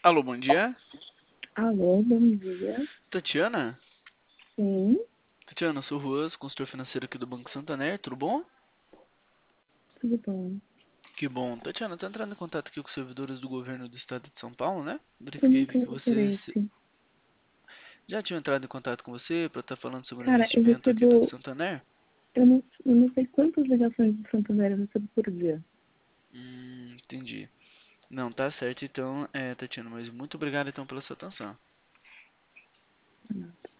Alô, bom dia. Alô, bom dia. Tatiana? Sim, Tatiana, sou o Ruas, consultor financeiro aqui do Banco Santander, tudo bom? tudo bom. Que bom. Tatiana, tô entrando em contato aqui com os servidores do governo do estado de São Paulo, né? Eu Verifiquei não aqui tenho que vocês interesse. já tinham entrado em contato com você para estar falando sobre o Cara, investimento aqui do Santander. eu não sei quantas ligações de Santander eu recebo por dia. Entendi. Não, tá certo então, Tatiana, mas muito obrigado então pela sua atenção.